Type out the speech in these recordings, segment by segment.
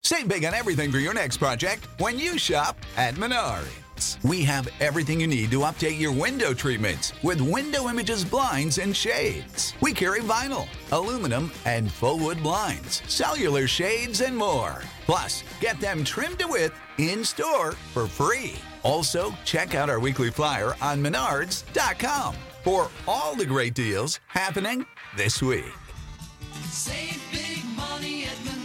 Save big on everything for your next project when you shop at Menards. We have everything you need to update your window treatments with Window Images blinds and shades. We carry vinyl, aluminum, and full wood blinds, cellular shades, and more. Plus, get them trimmed to width in store for free. Also, check out our weekly flyer on Menards.com for all the great deals happening this week. Save big money at Menards.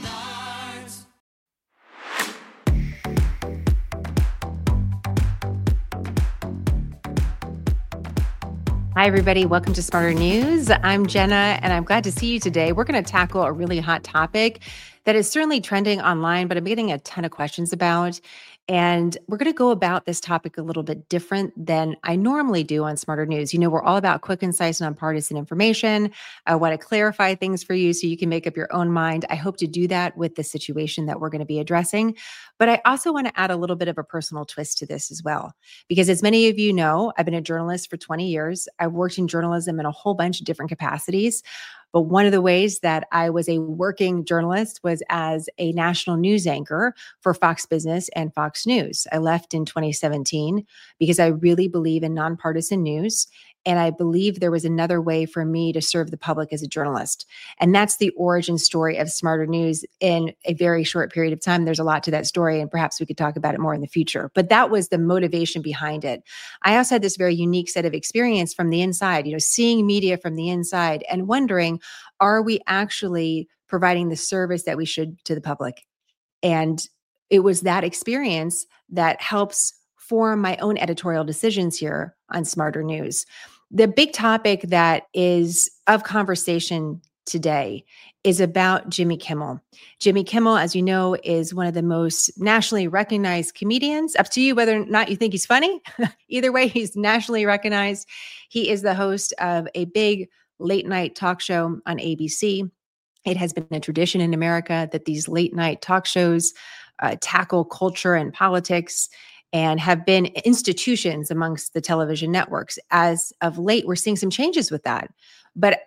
Hi, everybody. Welcome to Smarter News. I'm Jenna, and I'm glad to see you today. We're going to tackle a really hot topic that is certainly trending online, but I'm getting a ton of questions about. And we're going to go about this topic a little bit different than I normally do on Smarter News. You know, we're all about quick, concise, and nonpartisan information. I want to clarify things for you so you can make up your own mind. I hope to do that with the situation that we're going to be addressing. But I also want to add a little bit of a personal twist to this as well. Because as many of you know, I've been a journalist for 20 years. I've worked in journalism in a whole bunch of different capacities. But one of the ways that I was a working journalist was as a national news anchor for Fox Business and Fox News. I left in 2017 because I really believe in nonpartisan news. And I believe there was another way for me to serve the public as a journalist. And that's the origin story of Smarter News in a very short period of time. There's a lot to that story, and perhaps we could talk about it more in the future. But that was the motivation behind it. I also had this very unique set of experience from the inside, you know, seeing media from the inside and wondering, are we actually providing the service that we should to the public? And it was that experience that helps form my own editorial decisions here on Smarter News. The big topic that is of conversation today is about Jimmy Kimmel. Jimmy Kimmel, as you know, is one of the most nationally recognized comedians. Up to you whether or not you think he's funny. Either way, he's nationally recognized. He is the host of a big late night talk show on ABC. It has been a tradition in America that these late night talk shows tackle culture and politics and have been institutions amongst the television networks. As of late, we're seeing some changes with that. But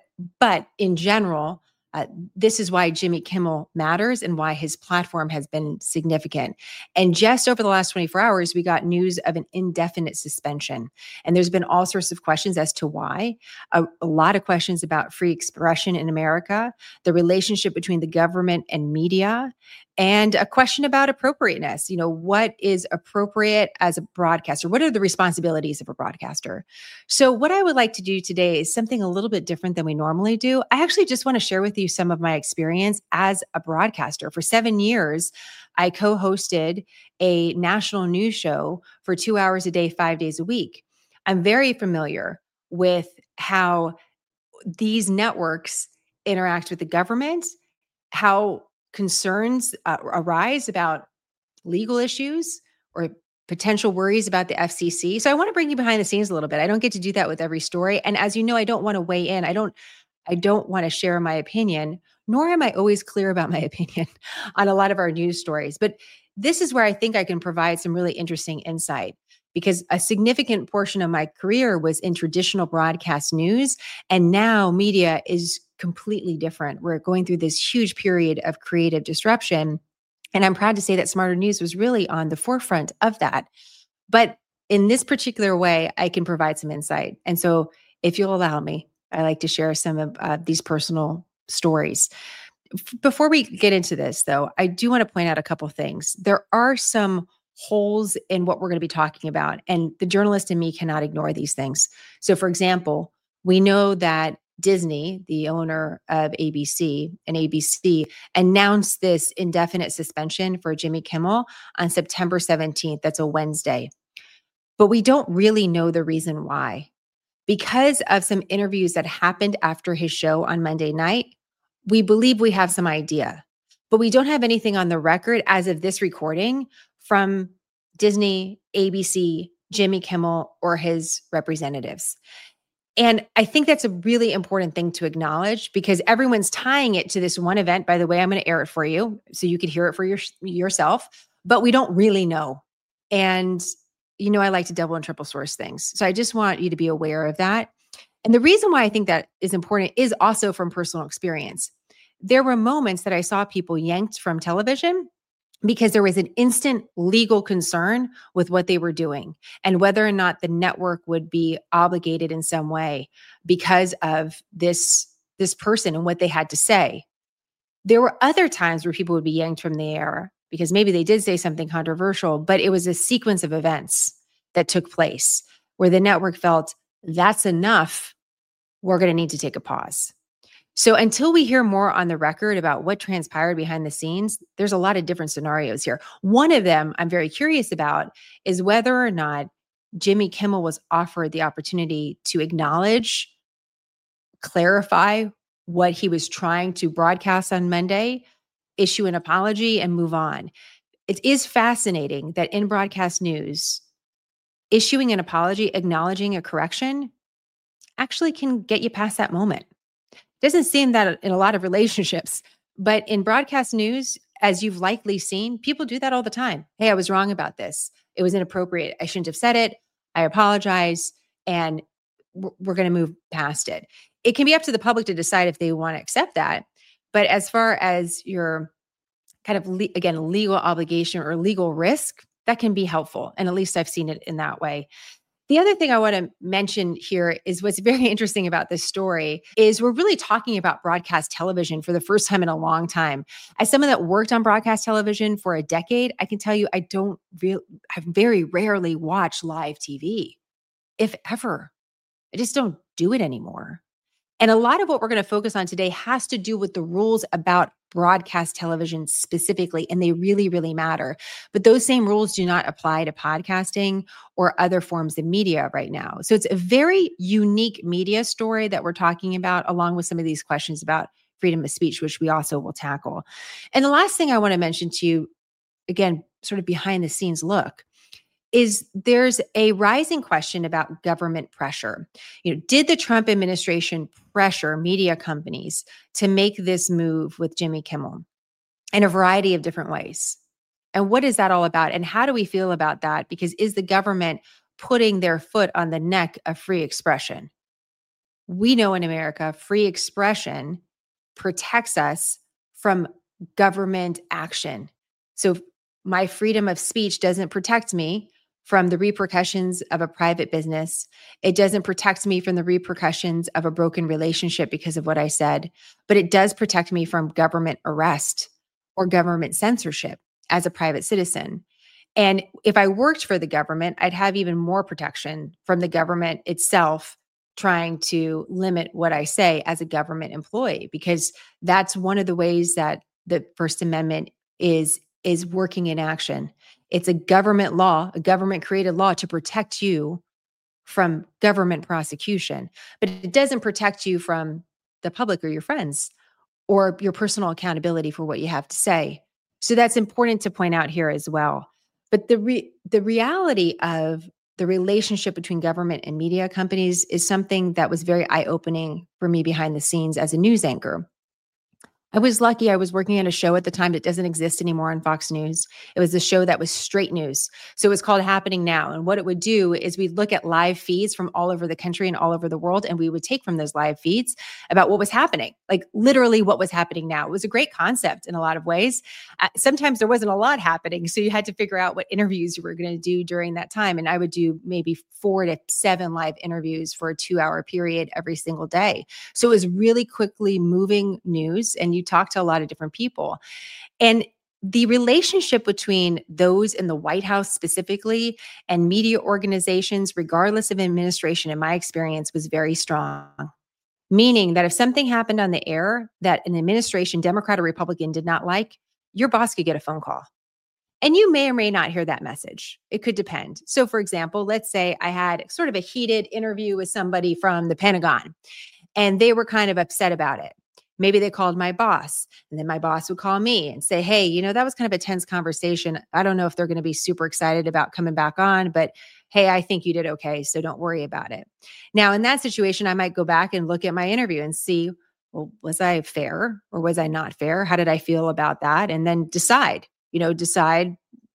in general, this is why Jimmy Kimmel matters and why his platform has been significant. And just over the last 24 hours, we got news of an indefinite suspension. And there's been all sorts of questions as to why. A lot of questions about free expression in America, the relationship between the government and media, and a question about appropriateness. You know, what is appropriate as a broadcaster? What are the responsibilities of a broadcaster? So what I would like to do today is something a little bit different than we normally do. I actually just want to share with you some of my experience as a broadcaster. For 7 years, I co-hosted a national news show for 2 hours a day, 5 days a week. I'm very familiar with how these networks interact with the government, how concerns arise about legal issues or potential worries about the FCC. So I want to bring you behind the scenes a little bit. I don't get to do that with every story. And as you know, I don't want to weigh in. I don't want to share my opinion, nor am I always clear about my opinion on a lot of our news stories. But this is where I think I can provide some really interesting insight, because a significant portion of my career was in traditional broadcast news. And now media is completely different. We're going through this huge period of creative disruption. And I'm proud to say that Smarter News was really on the forefront of that. But in this particular way, I can provide some insight. And so if you'll allow me, I like to share some of these personal stories. Before we get into this, though, I do want to point out a couple things. There are some holes in what we're going to be talking about, and the journalist in me cannot ignore these things. So, for example, we know that Disney, the owner of ABC and ABC, announced this indefinite suspension for Jimmy Kimmel on September 17th. That's a Wednesday. But we don't really know the reason why. Because of some interviews that happened after his show on Monday night, we believe we have some idea. But we don't have anything on the record as of this recording from Disney, ABC, Jimmy Kimmel, or his representatives. And I think that's a really important thing to acknowledge, because everyone's tying it to this one event. By the way, I'm going to air it for you so you could hear it for yourself, but we don't really know. And, you know, I like to double and triple source things. So I just want you to be aware of that. And the reason why I think that is important is also from personal experience. There were moments that I saw people yanked from television because there was an instant legal concern with what they were doing and whether or not the network would be obligated in some way because of this person and what they had to say. There were other times where people would be yanked from the air because maybe they did say something controversial, but it was a sequence of events that took place where the network felt that's enough. We're going to need to take a pause. So until we hear more on the record about what transpired behind the scenes, there's a lot of different scenarios here. One of them I'm very curious about is whether or not Jimmy Kimmel was offered the opportunity to acknowledge, clarify what he was trying to broadcast on Monday, issue an apology, and move on. It is fascinating that in broadcast news, issuing an apology, acknowledging a correction, actually can get you past that moment. Doesn't seem that in a lot of relationships, but in broadcast news, as you've likely seen, people do that all the time. Hey, I was wrong about this. It was inappropriate. I shouldn't have said it. I apologize. And we're going to move past it. It can be up to the public to decide if they want to accept that. But as far as your kind of, legal obligation or legal risk, that can be helpful. And at least I've seen it in that way. The other thing I want to mention here is what's very interesting about this story is we're really talking about broadcast television for the first time in a long time. As someone that worked on broadcast television for a decade, I can tell you I very rarely watch live TV, if ever. I just don't do it anymore. And a lot of what we're going to focus on today has to do with the rules about broadcast television specifically, and they really, really matter. But those same rules do not apply to podcasting or other forms of media right now. So it's a very unique media story that we're talking about, along with some of these questions about freedom of speech, which we also will tackle. And the last thing I want to mention to you, again, sort of behind the scenes look, is there's a rising question about government pressure. Did the Trump administration pressure media companies to make this move with Jimmy Kimmel in a variety of different ways? And what is that all about? And how do we feel about that? Because is the government putting their foot on the neck of free expression? We know in America, free expression protects us from government action. So my freedom of speech doesn't protect me from the repercussions of a private business. It doesn't protect me from the repercussions of a broken relationship because of what I said, but it does protect me from government arrest or government censorship as a private citizen. And if I worked for the government, I'd have even more protection from the government itself trying to limit what I say as a government employee, because that's one of the ways that the First Amendment is working in action. It's a government law, a government created law to protect you from government prosecution, but it doesn't protect you from the public or your friends or your personal accountability for what you have to say. So that's important to point out here as well. But the reality of the relationship between government and media companies is something that was very eye-opening for me behind the scenes as a news anchor. I was lucky. I was working on a show at the time that doesn't exist anymore on Fox News. It was a show that was straight news. So it was called Happening Now. And what it would do is we'd look at live feeds from all over the country and all over the world, and we would take from those live feeds about what was happening, like literally what was happening now. It was a great concept in a lot of ways. Sometimes there wasn't a lot happening, so you had to figure out what interviews you were going to do during that time. And I would do maybe 4 to 7 live interviews for a 2-hour period every single day. So it was really quickly moving news, and you talk to a lot of different people. And the relationship between those in the White House specifically and media organizations, regardless of administration, in my experience, was very strong. Meaning that if something happened on the air that an administration, Democrat or Republican, did not like, your boss could get a phone call. And you may or may not hear that message. It could depend. So for example, let's say I had sort of a heated interview with somebody from the Pentagon, and they were kind of upset about it. Maybe they called my boss, and then my boss would call me and say, hey, that was kind of a tense conversation. I don't know if they're going to be super excited about coming back on, but hey, I think you did okay, so don't worry about it. Now, in that situation, I might go back and look at my interview and see, well, was I fair or was I not fair? How did I feel about that? And then decide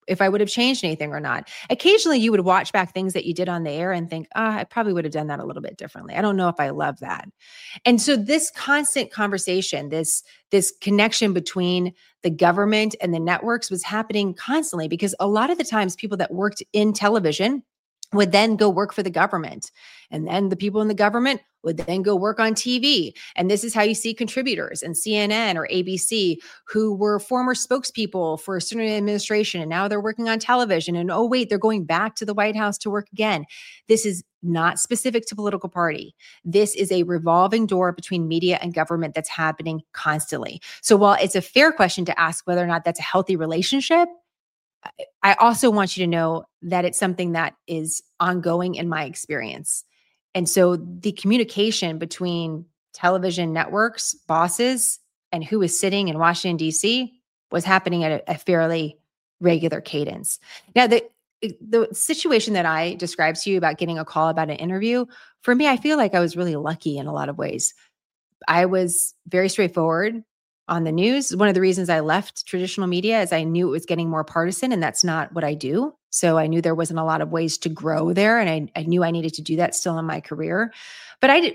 if I would have changed anything or not. Occasionally you would watch back things that you did on the air and think, I probably would have done that a little bit differently. I don't know if I love that. And so this constant conversation, this connection between the government and the networks was happening constantly, because a lot of the times people that worked in television would then go work for the government. And then the people in the government would then go work on TV. And this is how you see contributors in CNN or ABC who were former spokespeople for a certain administration, and now they're working on television. And oh, wait, they're going back to the White House to work again. This is not specific to political party. This is a revolving door between media and government that's happening constantly. So while it's a fair question to ask whether or not that's a healthy relationship, I also want you to know that it's something that is ongoing in my experience. And so the communication between television networks, bosses, and who is sitting in Washington, D.C. was happening at a fairly regular cadence. Now, the situation that I described to you about getting a call about an interview, for me, I feel like I was really lucky in a lot of ways. I was very straightforward on the news. One of the reasons I left traditional media is I knew it was getting more partisan, and that's not what I do. So I knew there wasn't a lot of ways to grow there, and I knew I needed to do that still in my career. But I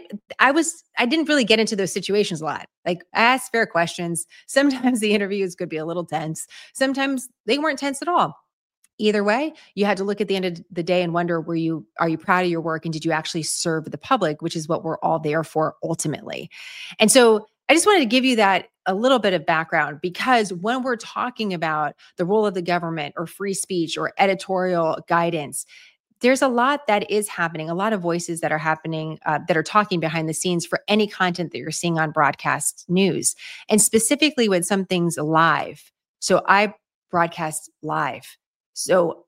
didn't really get into those situations a lot. Like, I asked fair questions. Sometimes the interviews could be a little tense. Sometimes they weren't tense at all. Either way, you had to look at the end of the day and wonder, are you proud of your work, and did you actually serve the public, which is what we're all there for ultimately. And so I just wanted to give you that a little bit of background, because when we're talking about the role of the government or free speech or editorial guidance, there's a lot that is happening, a lot of voices that are happening, that are talking behind the scenes for any content that you're seeing on broadcast news, and specifically when something's live. So I broadcast live. So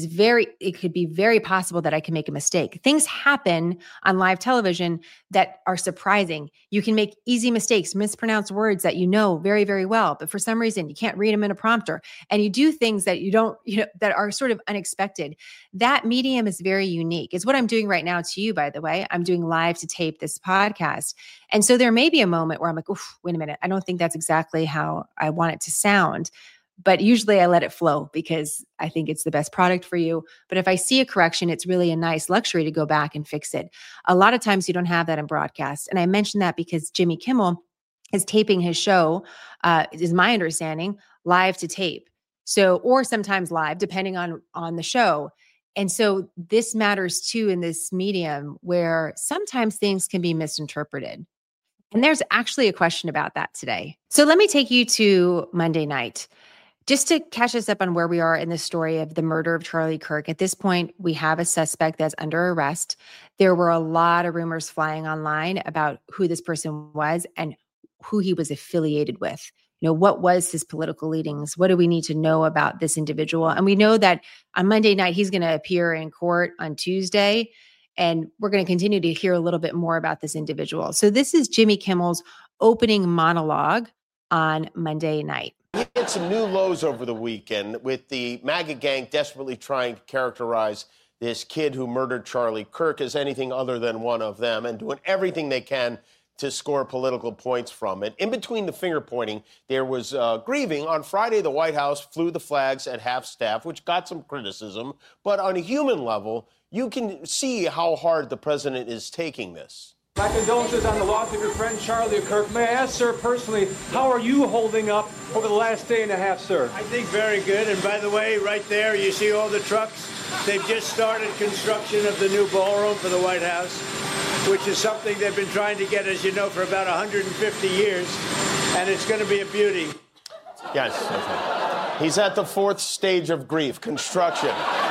it could be very possible that I can make a mistake. Things happen on live television that are surprising. You can make easy mistakes, mispronounce words that you know very, very well, but for some reason you can't read them in a prompter, and you do things that that are sort of unexpected. That medium is very unique. It's what I'm doing right now to you, by the way. I'm doing live to tape this podcast. And so there may be a moment where I'm like, oof, wait a minute. I don't think that's exactly how I want it to sound. But usually I let it flow because I think it's the best product for you. But if I see a correction, it's really a nice luxury to go back and fix it. A lot of times you don't have that in broadcast. And I mention that because Jimmy Kimmel is taping his show, is my understanding, live to tape. So, or sometimes live, depending on the show. And so this matters too in this medium where sometimes things can be misinterpreted. And there's actually a question about that today. So let me take you to Monday night. Just to catch us up on where we are in the story of the murder of Charlie Kirk. At this point, we have a suspect that's under arrest. There were a lot of rumors flying online about who this person was and who he was affiliated with. What was his political leanings? What do we need to know about this individual? And we know that on Monday night, he's going to appear in court on Tuesday, and we're going to continue to hear a little bit more about this individual. So this is Jimmy Kimmel's opening monologue on Monday night. We hit some new lows over the weekend with the MAGA gang desperately trying to characterize this kid who murdered Charlie Kirk as anything other than one of them, and doing everything they can to score political points from it. In between the finger pointing, there was grieving. On Friday, the White House flew the flags at half-staff, which got some criticism. But on a human level, you can see how hard the president is taking this. My condolences on the loss of your friend Charlie Kirk. May I ask, sir, personally, how are you holding up over the last day and a half, sir? I think very good. And by the way, right there, you see all the trucks? They've just started construction of the new ballroom for the White House, which is something they've been trying to get, as you know, for about 150 years. And it's going to be a beauty. Yes. Okay. He's at the fourth stage of grief, construction.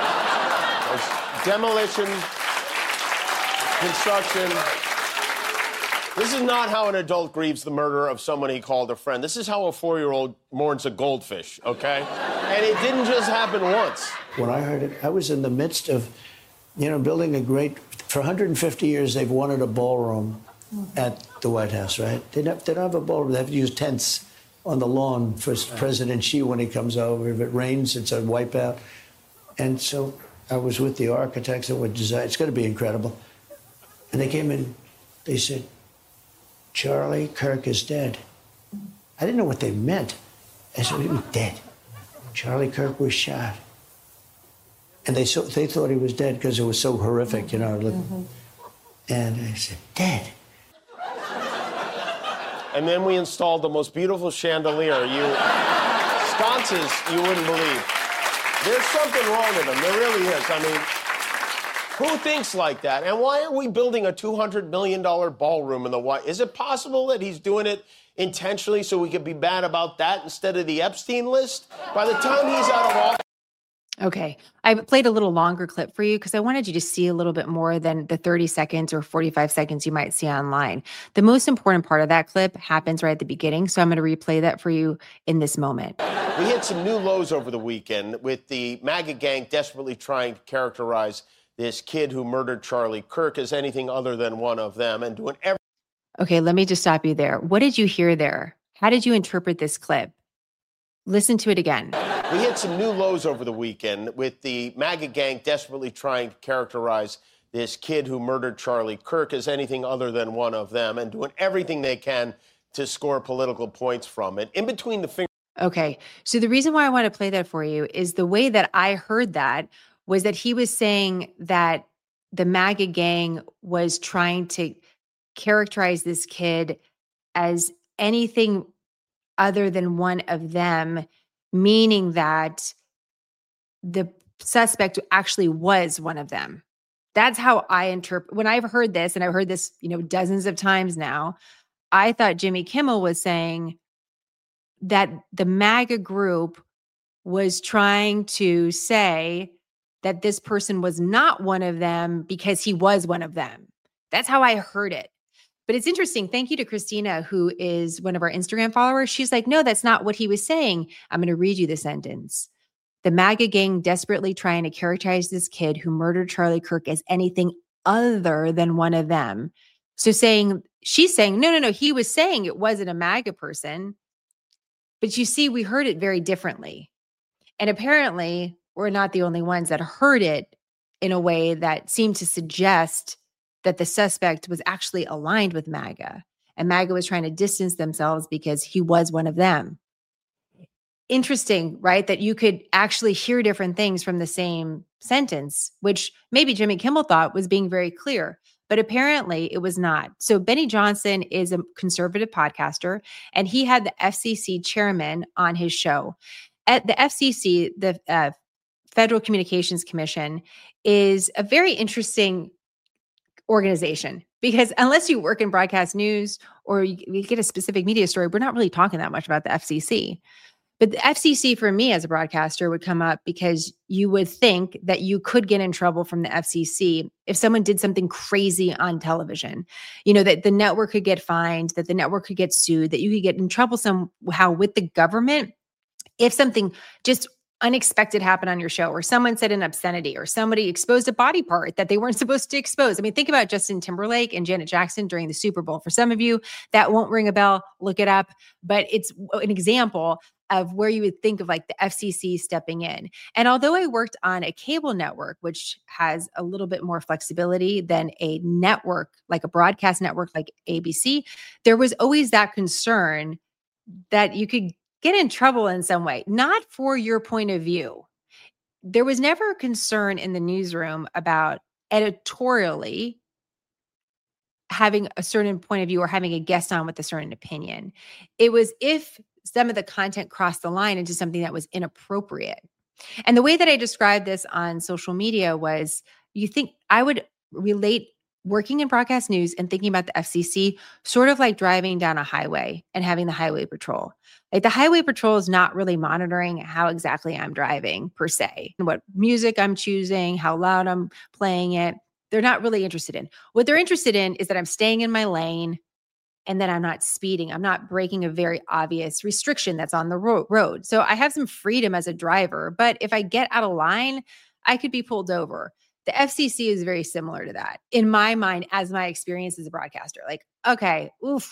There's demolition, construction. This is not how an adult grieves the murder of someone he called a friend. This is how a 4-year-old mourns a goldfish, okay? And it didn't just happen once. When I heard it, I was in the midst of, building for 150 years, they've wanted a ballroom at the White House, right? They don't have a ballroom. They have to use tents on the lawn for President Xi when he comes over. If it rains, it's a wipeout. And so I was with the architects that would design. It's going to be incredible. And they came in, they said, Charlie Kirk is dead. I didn't know what they meant. I said, what do you mean dead? Charlie Kirk was shot. And they thought he was dead because it was so horrific, you know. And I said, dead. And then we installed the most beautiful chandelier. Sconces you wouldn't believe. There's something wrong with them. There really is. I mean, who thinks like that? And why are we building a $200 million ballroom in the White? Is it possible that he's doing it intentionally so we could be bad about that instead of the Epstein list? By the time he's out of office. Okay. I played a little longer clip for you because I wanted you to see a little bit more than the 30 seconds or 45 seconds you might see online. The most important part of that clip happens right at the beginning. So I'm going to replay that for you in this moment. We hit some new lows over the weekend with the MAGA gang desperately trying to characterize this kid who murdered Charlie Kirk as anything other than one of them and doing everything. Okay, let me just stop you there. What did you hear there? How did you interpret this clip? Listen to it again. We hit some new lows over the weekend with the MAGA gang desperately trying to characterize this kid who murdered Charlie Kirk as anything other than one of them and doing everything they can to score political points from it. In between the fingers. Okay, so the reason why I want to play that for you is the way that I heard that was that he was saying that the MAGA gang was trying to characterize this kid as anything other than one of them, meaning that the suspect actually was one of them. That's how I interpret. When I've heard this, and I've heard this, dozens of times now, I thought Jimmy Kimmel was saying that the MAGA group was trying to say that this person was not one of them because he was one of them. That's how I heard it. But it's interesting. Thank you to Christina, who is one of our Instagram followers. She's like, no, that's not what he was saying. I'm going to read you the sentence. The MAGA gang desperately trying to characterize this kid who murdered Charlie Kirk as anything other than one of them. So she's saying, no, he was saying it wasn't a MAGA person. But you see, we heard it very differently. And apparently, we're not the only ones that heard it in a way that seemed to suggest that the suspect was actually aligned with MAGA, and MAGA was trying to distance themselves because he was one of them. Interesting, right? That you could actually hear different things from the same sentence, which maybe Jimmy Kimmel thought was being very clear, but apparently it was not. So Benny Johnson is a conservative podcaster, and he had the FCC chairman on his show. At the FCC, the Federal Communications Commission, is a very interesting organization, because unless you work in broadcast news or you get a specific media story, we're not really talking that much about the FCC. But the FCC for me as a broadcaster would come up because you would think that you could get in trouble from the FCC if someone did something crazy on television, that the network could get fined, that the network could get sued, that you could get in trouble somehow with the government if something just unexpected happened on your show, or someone said an obscenity, or somebody exposed a body part that they weren't supposed to expose. I mean, think about Justin Timberlake and Janet Jackson during the Super Bowl. For some of you, that won't ring a bell. Look it up. But it's an example of where you would think of like the FCC stepping in. And although I worked on a cable network, which has a little bit more flexibility than a network, like a broadcast network like ABC, there was always that concern that you could get in trouble in some way, not for your point of view. There was never a concern in the newsroom about editorially having a certain point of view or having a guest on with a certain opinion. It was if some of the content crossed the line into something that was inappropriate. And the way that I described this on social media was, I would relate working in broadcast news and thinking about the FCC sort of like driving down a highway and having the highway patrol. Like the highway patrol is not really monitoring how exactly I'm driving per se, what music I'm choosing, how loud I'm playing it. They're not really interested in. What they're interested in is that I'm staying in my lane and that I'm not speeding. I'm not breaking a very obvious restriction that's on the road. So I have some freedom as a driver, but if I get out of line, I could be pulled over. The FCC is very similar to that in my mind, as my experience as a broadcaster. Like, okay,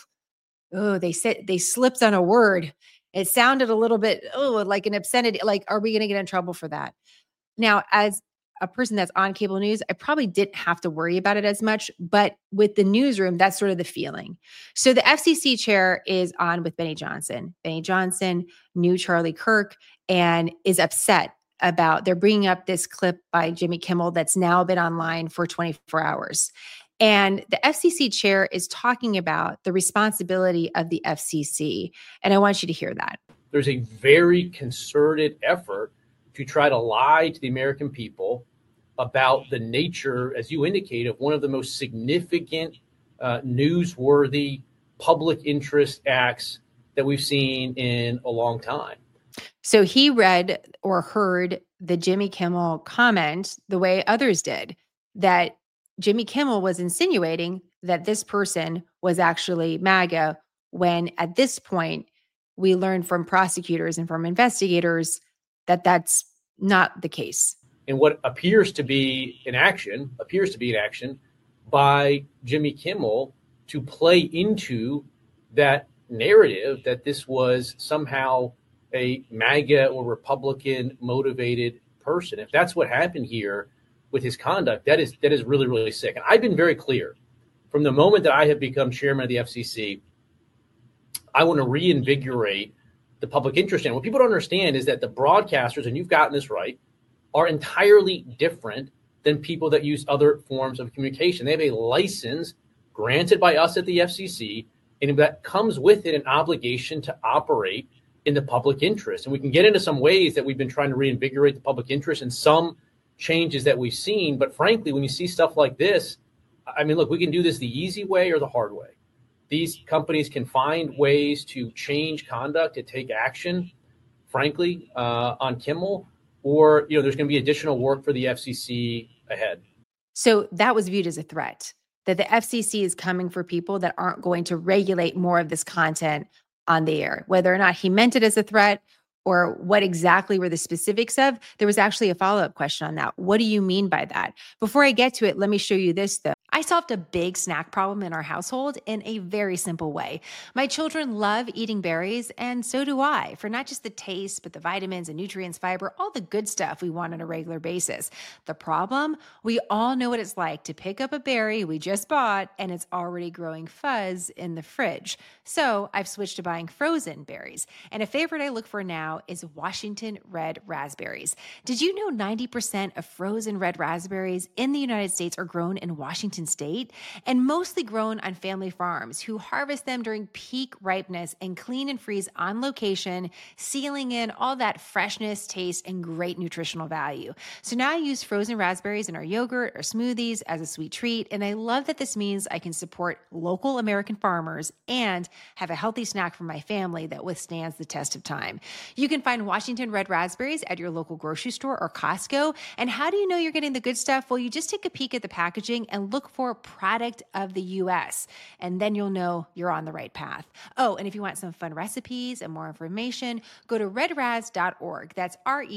they slipped on a word. It sounded a little bit, like an obscenity. Like, are we going to get in trouble for that? Now, as a person that's on cable news, I probably didn't have to worry about it as much, but with the newsroom, that's sort of the feeling. So the FCC chair is on with Benny Johnson. Benny Johnson knew Charlie Kirk and is upset about, they're bringing up this clip by Jimmy Kimmel that's now been online for 24 hours. And the FCC chair is talking about the responsibility of the FCC. And I want you to hear that. There's a very concerted effort to try to lie to the American people about the nature, as you indicate, of one of the most significant, newsworthy public interest acts that we've seen in a long time. So he read or heard the Jimmy Kimmel comment the way others did, that Jimmy Kimmel was insinuating that this person was actually MAGA, when at this point we learned from prosecutors and from investigators that that's not the case. And what appears to be an action by Jimmy Kimmel to play into that narrative that this was somehow a MAGA or Republican motivated person. If that's what happened here with his conduct, that is really, really sick. And I've been very clear from the moment that I have become chairman of the FCC, I want to reinvigorate the public interest. And what people don't understand is that the broadcasters, and you've gotten this right, are entirely different than people that use other forms of communication. They have a license granted by us at the FCC, and that comes with it an obligation to operate in the public interest. And we can get into some ways that we've been trying to reinvigorate the public interest and some changes that we've seen. But frankly, when you see stuff like this, I mean, look, we can do this the easy way or the hard way. These companies can find ways to change conduct, to take action, frankly, on Kimmel, or, there's going to be additional work for the FCC ahead. So that was viewed as a threat, that the FCC is coming for people that aren't going to regulate more of this content on the air. Whether or not he meant it as a threat or what exactly were the specifics of, there was actually a follow-up question on that. What do you mean by that? Before I get to it, let me show you this, though. I solved a big snack problem in our household in a very simple way. My children love eating berries, and so do I, for not just the taste, but the vitamins and nutrients, fiber, all the good stuff we want on a regular basis. The problem? We all know what it's like to pick up a berry we just bought, and it's already growing fuzz in the fridge. So I've switched to buying frozen berries. And a favorite I look for now is Washington red raspberries. Did you know 90% of frozen red raspberries in the United States are grown in Washington State, and mostly grown on family farms who harvest them during peak ripeness and clean and freeze on location, sealing in all that freshness, taste, and great nutritional value. So now I use frozen raspberries in our yogurt or smoothies as a sweet treat, and I love that this means I can support local American farmers and have a healthy snack for my family that withstands the test of time. You can find Washington red raspberries at your local grocery store or Costco. And how do you know you're getting the good stuff? Well, you just take a peek at the packaging and look for product of the U.S., and then you'll know you're on the right path. Oh, and if you want some fun recipes and more information, go to redraz.org. That's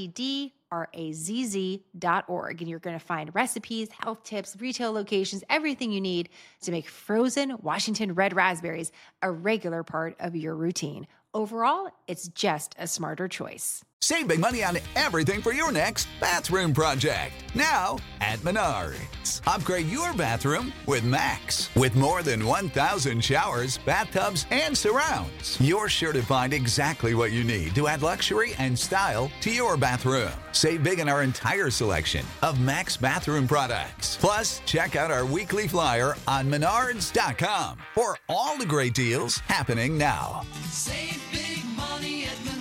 redrazz.org. And you're going to find recipes, health tips, retail locations, everything you need to make frozen Washington red raspberries a regular part of your routine. Overall, it's just a smarter choice. Save big money on everything for your next bathroom project. Now at Menards. Upgrade your bathroom with Max. With more than 1,000 showers, bathtubs, and surrounds, you're sure to find exactly what you need to add luxury and style to your bathroom. Save big on our entire selection of Max bathroom products. Plus, check out our weekly flyer on Menards.com for all the great deals happening now. Save big money at Menards.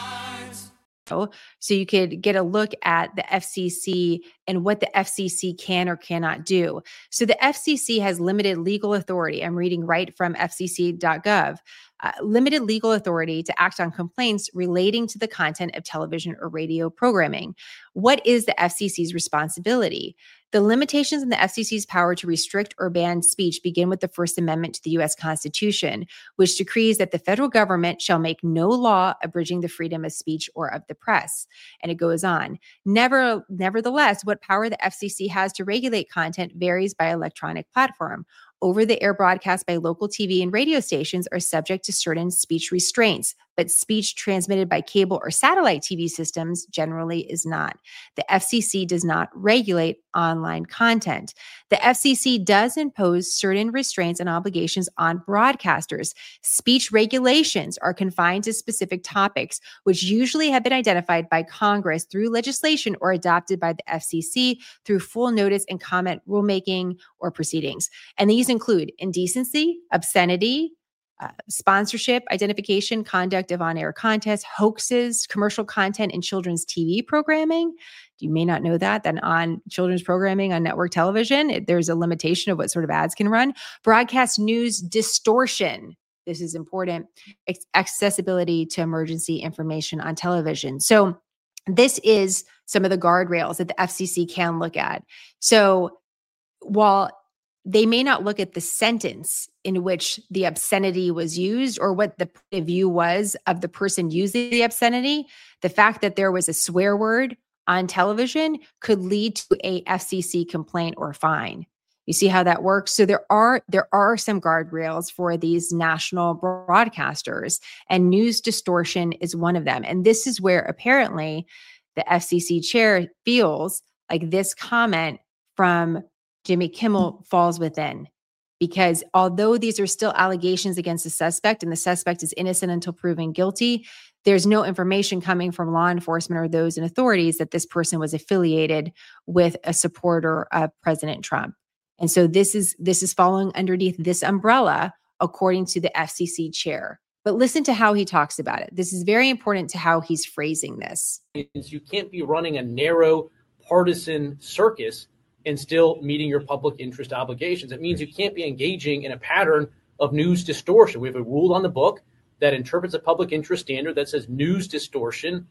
So you could get a look at the FCC and what the FCC can or cannot do. So the FCC has limited legal authority. I'm reading right from fcc.gov. Limited legal authority to act on complaints relating to the content of television or radio programming. What is the FCC's responsibility? The limitations in the FCC's power to restrict or ban speech begin with the First Amendment to the U.S. Constitution, which decrees that the federal government shall make no law abridging the freedom of speech or of the press. And it goes on. Nevertheless, what power the FCC has to regulate content varies by electronic platform. Over-the-air broadcasts by local TV and radio stations are subject to certain speech restraints, but speech transmitted by cable or satellite TV systems generally is not. The FCC does not regulate online content. The FCC does impose certain restraints and obligations on broadcasters. Speech regulations are confined to specific topics, which usually have been identified by Congress through legislation or adopted by the FCC through full notice and comment rulemaking or proceedings. And these include indecency, obscenity, sponsorship, identification, conduct of on-air contests, hoaxes, commercial content, and children's TV programming. You may not know that on children's programming on network television, there's a limitation of what sort of ads can run. Broadcast news distortion. This is important. Accessibility to emergency information on television. So this is some of the guardrails that the FCC can look at. So while they may not look at the sentence in which the obscenity was used or what the point of view was of the person using the obscenity, the fact that there was a swear word on television could lead to a FCC complaint or fine. You see how that works? So there are some guardrails for these national broadcasters, and news distortion is one of them. And this is where apparently the FCC chair feels like this comment from Jimmy Kimmel falls within, because although these are still allegations against the suspect and the suspect is innocent until proven guilty, there's no information coming from law enforcement or those in authorities that this person was affiliated with a supporter of President Trump. And so this is falling underneath this umbrella, according to the FCC chair. But listen to how he talks about it. This is very important to how he's phrasing this. You can't be running a narrow partisan circus and still meeting your public interest obligations. It means you can't be engaging in a pattern of news distortion. We have a rule on the book that interprets a public interest standard that says news distortion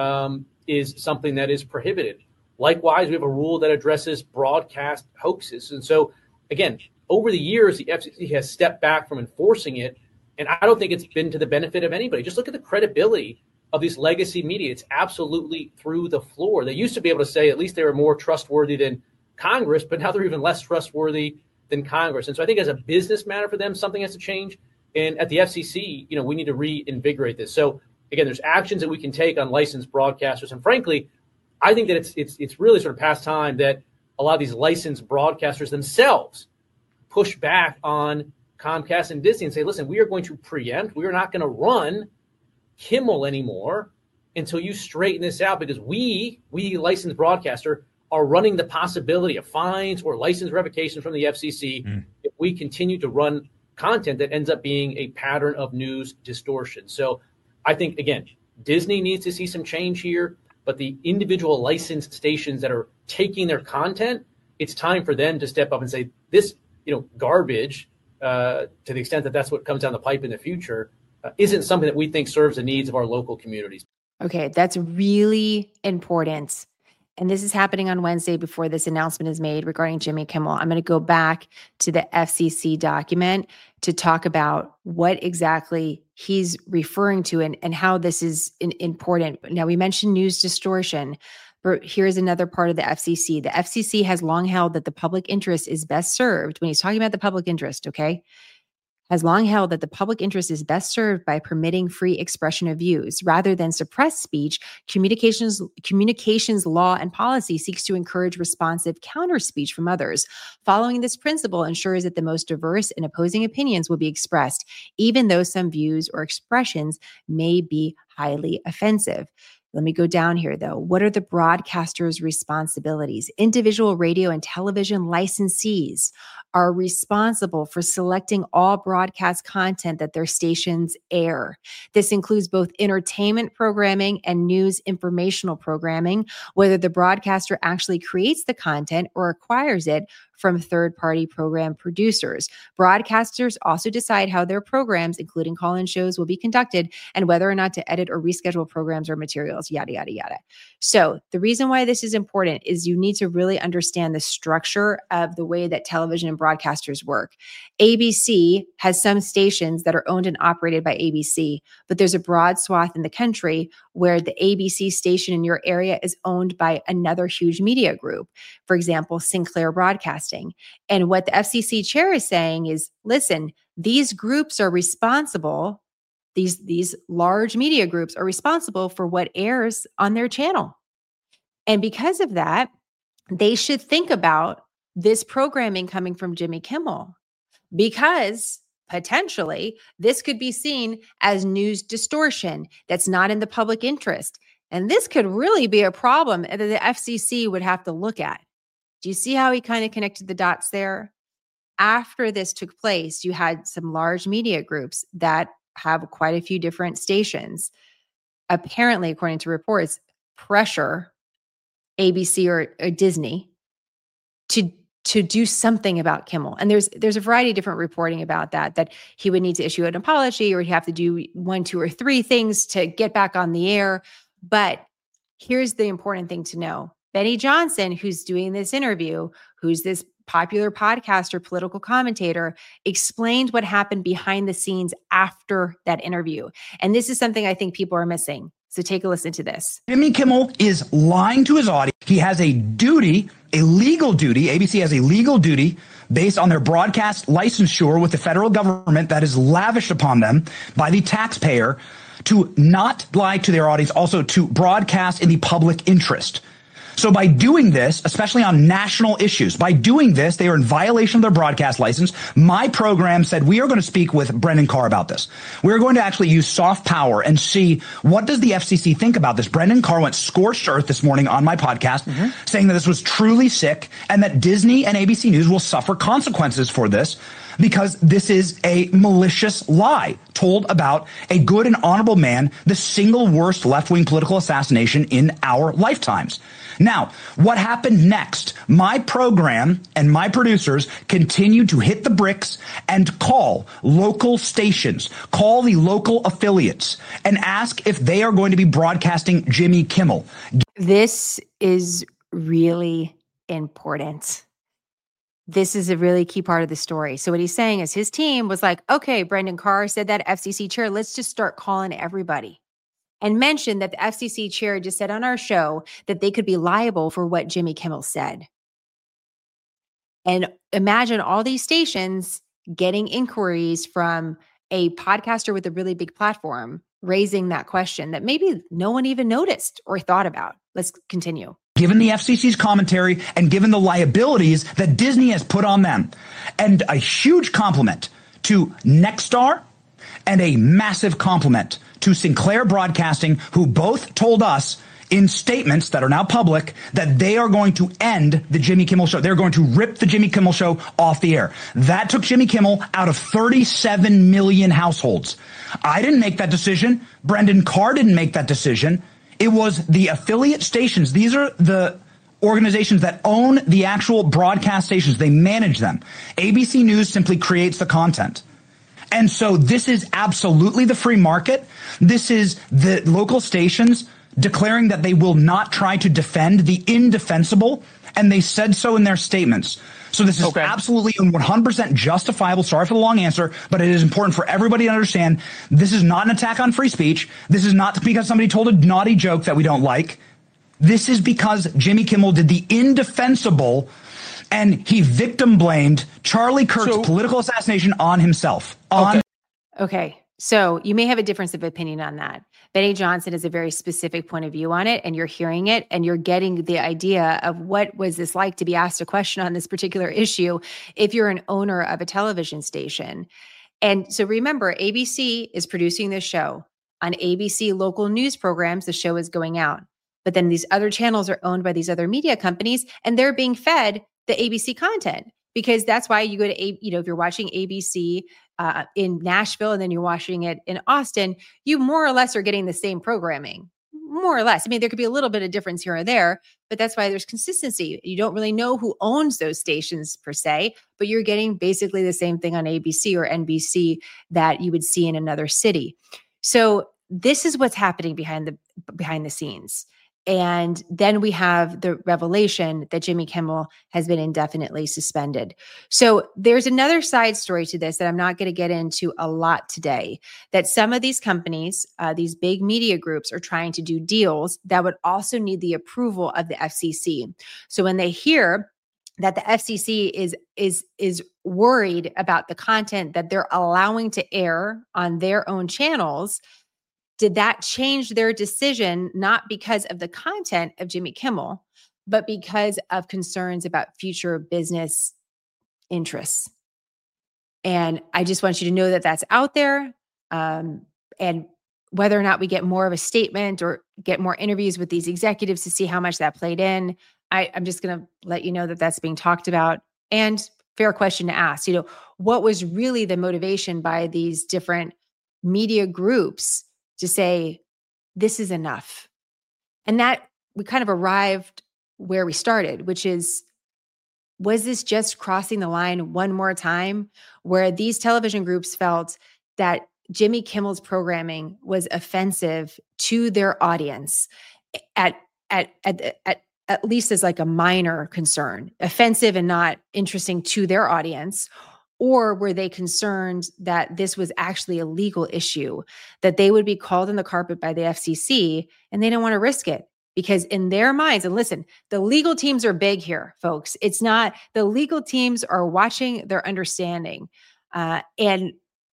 is something that is prohibited. Likewise, we have a rule that addresses broadcast hoaxes. And so, again, over the years, the FCC has stepped back from enforcing it, and I don't think it's been to the benefit of anybody. Just look at the credibility of these legacy media. It's absolutely through the floor. They used to be able to say at least they were more trustworthy than Congress, but now they're even less trustworthy than Congress. And so I think as a business matter for them, something has to change. And at the FCC, we need to reinvigorate this. So again, there's actions that we can take on licensed broadcasters. And frankly, I think that it's really sort of past time that a lot of these licensed broadcasters themselves push back on Comcast and Disney and say, listen, we are going to preempt. We are not going to run Kimmel anymore until you straighten this out, because we licensed broadcaster, are running the possibility of fines or license revocation from the FCC if we continue to run content that ends up being a pattern of news distortion. So I think, again, Disney needs to see some change here, but the individual licensed stations that are taking their content, it's time for them to step up and say, this, garbage, to the extent that that's what comes down the pipe in the future, isn't something that we think serves the needs of our local communities. Okay, that's really important. And this is happening on Wednesday before this announcement is made regarding Jimmy Kimmel. I'm going to go back to the FCC document to talk about what exactly he's referring to and how this is important. Now, we mentioned news distortion, but here's another part of the FCC. The FCC has long held that the public interest is best served, when he's talking about the public interest, okay, has long held that the public interest is best served by permitting free expression of views. Rather than suppress speech, communications law and policy seeks to encourage responsive counter speech from others. Following this principle ensures that the most diverse and opposing opinions will be expressed, even though some views or expressions may be highly offensive. Let me go down here, though. What are the broadcasters' responsibilities? Individual radio and television licensees are responsible for selecting all broadcast content that their stations air. This includes both entertainment programming and news informational programming, whether the broadcaster actually creates the content or acquires it from third-party program producers. Broadcasters also decide how their programs, including call-in shows, will be conducted and whether or not to edit or reschedule programs or materials, yada, yada, yada. So the reason why this is important is you need to really understand the structure of the way that television and broadcasters work. ABC has some stations that are owned and operated by ABC, but there's a broad swath in the country where the ABC station in your area is owned by another huge media group, for example, Sinclair Broadcasting. And what the FCC chair is saying is, listen, these groups are responsible, these large media groups are responsible for what airs on their channel. And because of that, they should think about this programming coming from Jimmy Kimmel, because potentially this could be seen as news distortion that's not in the public interest. And this could really be a problem that the FCC would have to look at. Do you see how he kind of connected the dots there? After this took place, you had some large media groups that have quite a few different stations, apparently, according to reports, pressure ABC or Disney to do something about Kimmel. And there's a variety of different reporting about that he would need to issue an apology, or he'd have to do 1, 2, or 3 things to get back on the air. But here's the important thing to know. Benny Johnson, who's doing this interview, who's this popular podcaster, political commentator, explained what happened behind the scenes after that interview. And this is something I think people are missing. So take a listen to this. Jimmy Kimmel is lying to his audience. He has a duty, a legal duty. ABC has a legal duty based on their broadcast licensure with the federal government that is lavished upon them by the taxpayer to not lie to their audience, also to broadcast in the public interest. So by doing this, especially on national issues, by doing this, they are in violation of their broadcast license. My program said we are going to speak with Brendan Carr about this. We're going to actually use soft power and see what does the FCC think about this. Brendan Carr went scorched earth this morning on my podcast, saying that this was truly sick and that Disney and ABC News will suffer consequences for this, because this is a malicious lie told about a good and honorable man, the single worst left-wing political assassination in our lifetimes. Now, what happened next? My program and my producers continue to hit the bricks and call local stations, call the local affiliates, and ask if they are going to be broadcasting Jimmy Kimmel. This is really important. This is a really key part of the story. So what he's saying is his team was like, okay, Brendan Carr said that FCC chair, let's just start calling everybody. And mentioned that the FCC chair just said on our show that they could be liable for what Jimmy Kimmel said. And imagine all these stations getting inquiries from a podcaster with a really big platform, raising that question that maybe no one even noticed or thought about. Let's continue. Given the FCC's commentary and given the liabilities that Disney has put on them. And a huge compliment to Nexstar and a massive compliment to Sinclair Broadcasting, who both told us in statements that are now public that they are going to end the Jimmy Kimmel Show. They're going to rip the Jimmy Kimmel Show off the air. That took Jimmy Kimmel out of 37 million households. I didn't make that decision. Brendan Carr didn't make that decision. It was the affiliate stations. These are the organizations that own the actual broadcast stations. They manage them. ABC News simply creates the content. And so this is absolutely the free market. This is the local stations declaring that they will not try to defend the indefensible, and they said so in their statements. So this is absolutely 100% justifiable. Sorry for the long answer, but it is important for everybody to understand this is not an attack on free speech. This is not because somebody told a naughty joke that we don't like. This is because Jimmy Kimmel did the indefensible, and he victim blamed Charlie Kirk's political assassination on himself. Okay. So you may have a difference of opinion on that. Benny Johnson has a very specific point of view on it, and you're hearing it, and you're getting the idea of what was this like to be asked a question on this particular issue if you're an owner of a television station. And so remember, ABC is producing this show. On ABC local news programs, the show is going out. But then these other channels are owned by these other media companies, and they're being fed the ABC content, because that's why you go to, if you're watching ABC in Nashville and then you're watching it in Austin, you more or less are getting the same programming, more or less. I mean, there could be a little bit of difference here or there, but that's why there's consistency. You don't really know who owns those stations per se, but you're getting basically the same thing on ABC or NBC that you would see in another city. So this is what's happening behind the scenes. And then we have the revelation that Jimmy Kimmel has been indefinitely suspended. So there's another side story to this that I'm not going to get into a lot today, that some of these companies, these big media groups, are trying to do deals that would also need the approval of the FCC. So when they hear that the FCC is worried about the content that they're allowing to air on their own channels, did that change their decision, not because of the content of Jimmy Kimmel, but because of concerns about future business interests? And I just want you to know that that's out there. And whether or not we get more of a statement or get more interviews with these executives to see how much that played in, I'm just going to let you know that that's being talked about. And fair question to ask, what was really the motivation by these different media groups to say, this is enough? And that we kind of arrived where we started, which is, was this just crossing the line one more time, where these television groups felt that Jimmy Kimmel's programming was offensive to their audience at least as like a minor concern, offensive and not interesting to their audience? Or were they concerned that this was actually a legal issue, that they would be called on the carpet by the FCC, and they don't want to risk it? Because in their minds, and listen, the legal teams are big here, folks. It's not, the legal teams are watching, they're understanding. And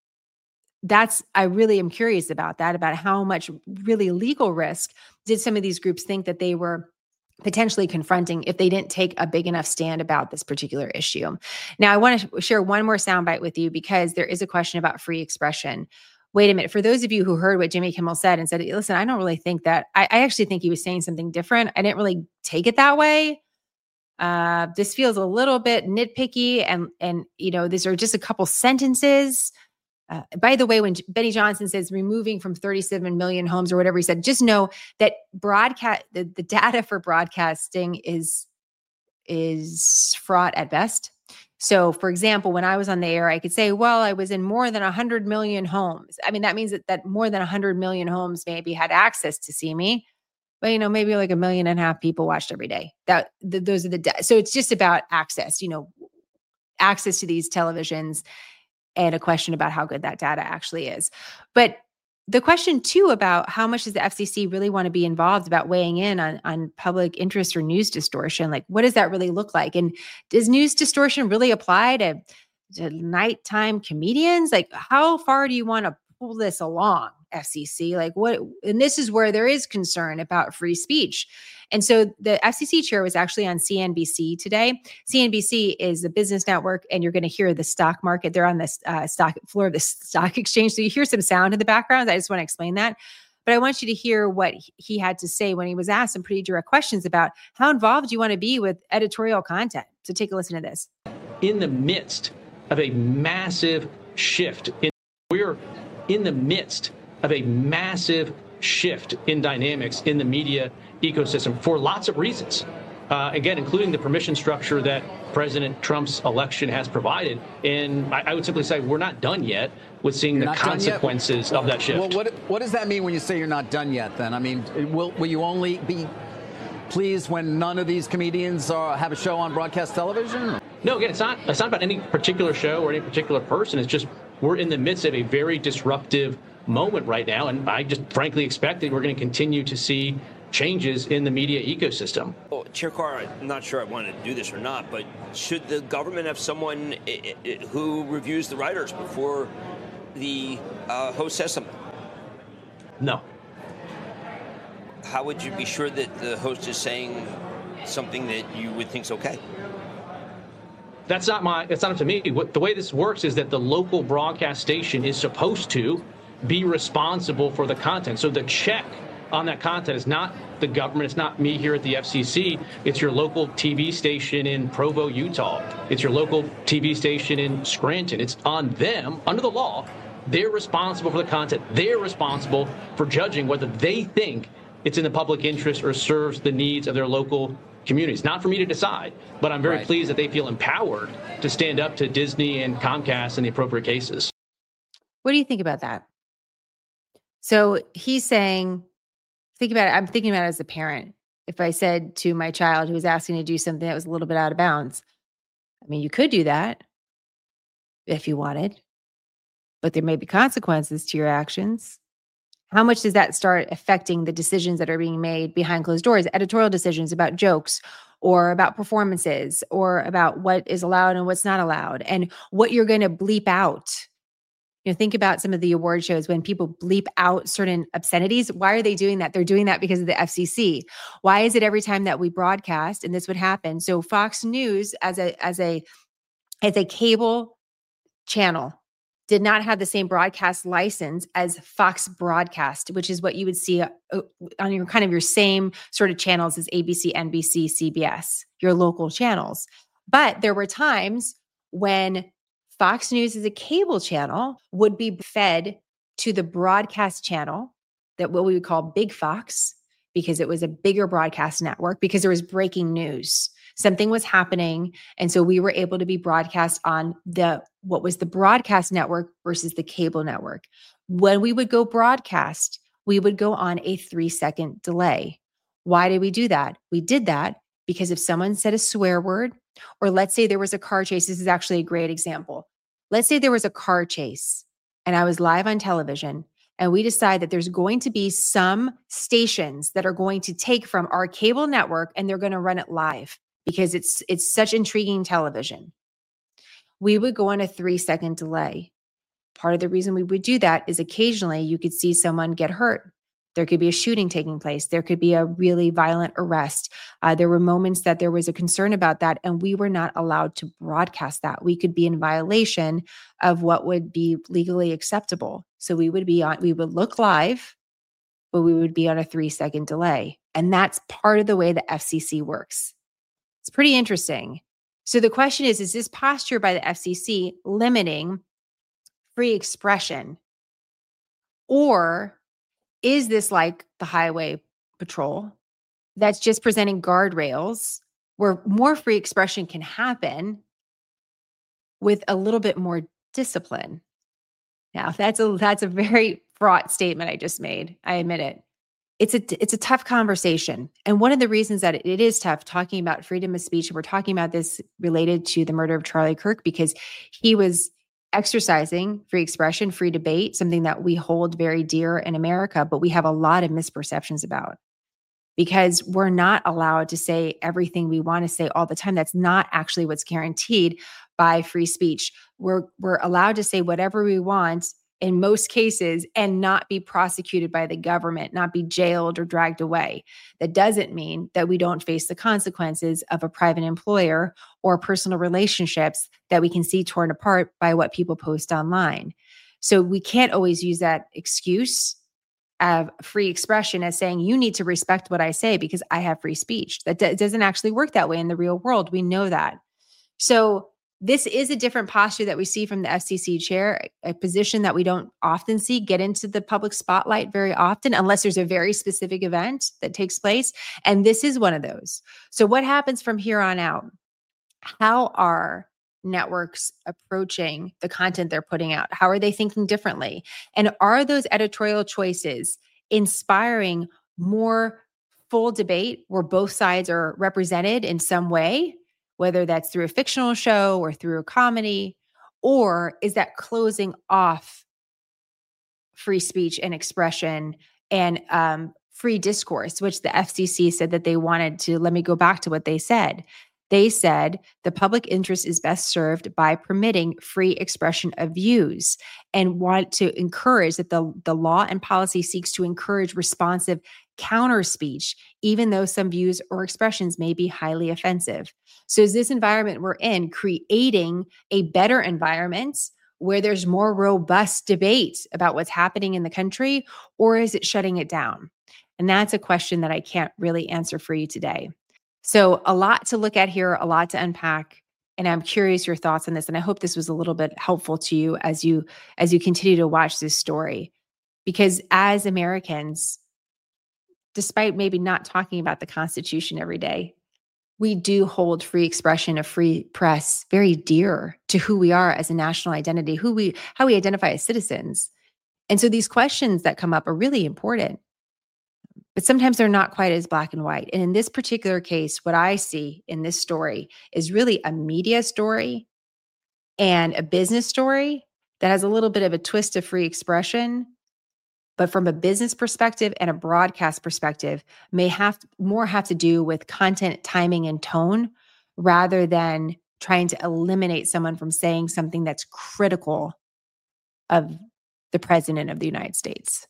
I really am curious about that, about how much really legal risk did some of these groups think that they were potentially confronting if they didn't take a big enough stand about this particular issue. Now, I want to share one more soundbite with you, because there is a question about free expression. Wait a minute. For those of you who heard what Jimmy Kimmel said and said, listen, I don't really think that, I actually think he was saying something different. I didn't really take it that way. This feels a little bit nitpicky, and these are just a couple sentences. By the way, when Benny Johnson says removing from 37 million homes or whatever he said, just know that the data for broadcasting is fraught at best. So, for example, when I was on the air, I could say, well, I was in more than 100 million homes. I mean, that means that more than 100 million homes maybe had access to see me. But, maybe like 1.5 million people watched every day. Those are so it's just about access, access to these televisions, and a question about how good that data actually is. But the question too about how much does the FCC really want to be involved about weighing in on public interest or news distortion? Like, what does that really look like? And does news distortion really apply to nighttime comedians? Like, how far do you want to pull this along, FCC? Like, what? And this is where there is concern about free speech. And so the FCC chair was actually on CNBC today. CNBC is a business network, and you're going to hear the stock market. They're on the stock floor of the stock exchange. So you hear some sound in the background. I just want to explain that. But I want you to hear what he had to say when he was asked some pretty direct questions about how involved you want to be with editorial content. So take a listen to this. In the midst of a massive shift, we're in the midst of a massive shift in dynamics in the media ecosystem for lots of reasons. Again, including the permission structure that President Trump's election has provided. And I would simply say we're not done yet with seeing the consequences of that shift. Well, what does that mean when you say you're not done yet, then? I mean, will you only be pleased when none of these comedians have a show on broadcast television? No, again, it's not about any particular show or any particular person. It's just we're in the midst of a very disruptive moment right now. And I just frankly expect that we're going to continue to see changes in the media ecosystem. Well, Chair Carr, I'm not sure I want to do this or not, but should the government have someone who reviews the writers before the host says something? No. How would you be sure that the host is saying something that you would think is okay? That's not up to me. The way this works is that the local broadcast station is supposed to be responsible for the content. So the check on that content is not the government. It's not me here at the FCC. It's your local TV station in Provo, Utah. It's your local TV station in Scranton. It's on them under the law. They're responsible for the content. They're responsible for judging whether they think it's in the public interest or serves the needs of their local communities. Not for me to decide, but I'm very pleased that they feel empowered to stand up to Disney and Comcast in the appropriate cases. What do you think about that? So he's saying, think about it. I'm thinking about it as a parent. if I said to my child who was asking to do something that was a little bit out of bounds, I mean, you could do that if you wanted, but there may be consequences to your actions. How much does that start affecting the decisions that are being made behind closed doors, editorial decisions about jokes or about performances or about what is allowed and what's not allowed and what you're going to bleep out? Think about some of the award shows when people bleep out certain obscenities. Why are they doing that? They're doing that because of the FCC. Why is it every time that we broadcast, and this would happen? So Fox News as a cable channel did not have the same broadcast license as Fox Broadcast, which is what you would see on your same sort of channels as ABC, NBC, CBS, your local channels. But there were times when Fox News as a cable channel would be fed to the broadcast channel, that what we would call Big Fox, because it was a bigger broadcast network, because there was breaking news. Something was happening. And so we were able to be broadcast on what was the broadcast network versus the cable network. When we would go broadcast, we would go on a 3-second delay. Why did we do that? We did that because if someone said a swear word, or let's say there was a car chase, this is actually a great example. Let's say there was a car chase and I was live on television and we decide that there's going to be some stations that are going to take from our cable network and they're going to run it live because it's such intriguing television. We would go on a 3-second delay. Part of the reason we would do that is occasionally you could see someone get hurt. There could be a shooting taking place. There could be a really violent arrest. There were moments that there was a concern about that, and we were not allowed to broadcast that. We could be in violation of what would be legally acceptable. So we would look live, but we would be on a 3-second delay. And that's part of the way the FCC works. It's pretty interesting. So the question is this posture by the FCC limiting free expression? Or is this like the highway patrol that's just presenting guardrails where more free expression can happen with a little bit more discipline? Now, that's a very fraught statement I just made. I admit it. It's a tough conversation. And one of the reasons that it is tough talking about freedom of speech, and we're talking about this related to the murder of Charlie Kirk, because he was exercising free expression, free debate, something that we hold very dear in America, but we have a lot of misperceptions about because we're not allowed to say everything we want to say all the time. That's not actually what's guaranteed by free speech. We're allowed to say whatever we want in most cases and not be prosecuted by the government, not be jailed or dragged away. That doesn't mean that we don't face the consequences of a private employer or personal relationships that we can see torn apart by what people post online. So we can't always use that excuse of free expression as saying, you need to respect what I say because I have free speech. That doesn't actually work that way in the real world. We know that. So this is a different posture that we see from the FCC chair, a position that we don't often see get into the public spotlight very often, unless there's a very specific event that takes place. And this is one of those. So what happens from here on out? How are networks approaching the content they're putting out? How are they thinking differently? And are those editorial choices inspiring more full debate where both sides are represented in some way? Whether that's through a fictional show or through a comedy, or is that closing off free speech and expression and free discourse, which the FCC said that they wanted to. Let me go back to what they said. They said the public interest is best served by permitting free expression of views and want to encourage that the law and policy seeks to encourage responsive counter speech, even though some views or expressions may be highly offensive. So is this environment we're in creating a better environment where there's more robust debate about what's happening in the country, or is it shutting it down? And that's a question that I can't really answer for you today. So a lot to look at here, a lot to unpack, and I'm curious your thoughts on this. And I hope this was a little bit helpful to you as you continue to watch this story, because as Americans, despite maybe not talking about the Constitution every day, we do hold free expression of free press very dear to who we are as a national identity, how we identify as citizens. And so these questions that come up are really important. but sometimes they're not quite as black and white. And in this particular case, what I see in this story is really a media story and a business story that has a little bit of a twist of free expression, but from a business perspective and a broadcast perspective, may have to do with content, timing, and tone, rather than trying to eliminate someone from saying something that's critical of the president of the United States.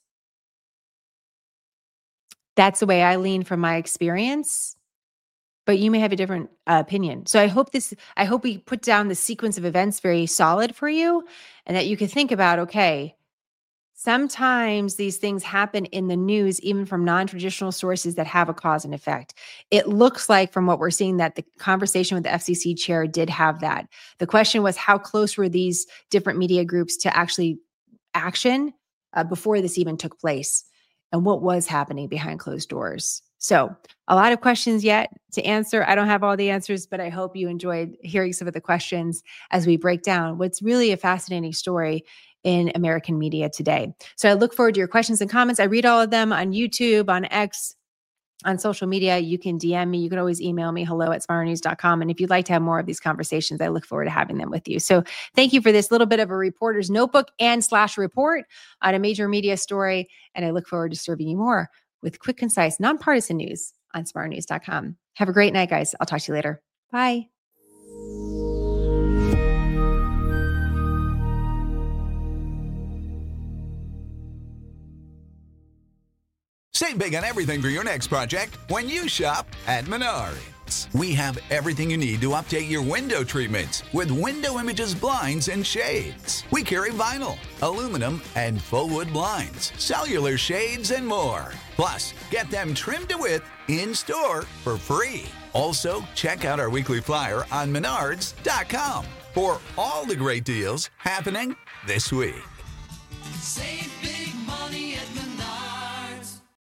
That's the way I lean from my experience, but you may have a different opinion. So I hope we put down the sequence of events very solid for you, and that you can think about, okay, sometimes these things happen in the news, even from non-traditional sources that have a cause and effect. It looks like, from what we're seeing, that the conversation with the FCC chair did have that. The question was, how close were these different media groups to actually action before this even took place? And what was happening behind closed doors? So a lot of questions yet to answer. I don't have all the answers, but I hope you enjoyed hearing some of the questions as we break down what's really a fascinating story in American media today. So I look forward to your questions and comments. I read all of them on YouTube, on X, on social media. You can DM me. You can always email me, hello@smarternews.com. And if you'd like to have more of these conversations, I look forward to having them with you. So thank you for this little bit of a reporter's notebook and / report on a major media story. And I look forward to serving you more with quick, concise, nonpartisan news on smarternews.com. Have a great night, guys. I'll talk to you later. Bye. Save big on everything for your next project when you shop at Menards. We have everything you need to update your window treatments with Window Images blinds and shades. We carry vinyl, aluminum, and full wood blinds, cellular shades, and more. Plus, get them trimmed to width in store for free. Also, check out our weekly flyer on Menards.com for all the great deals happening this week. Save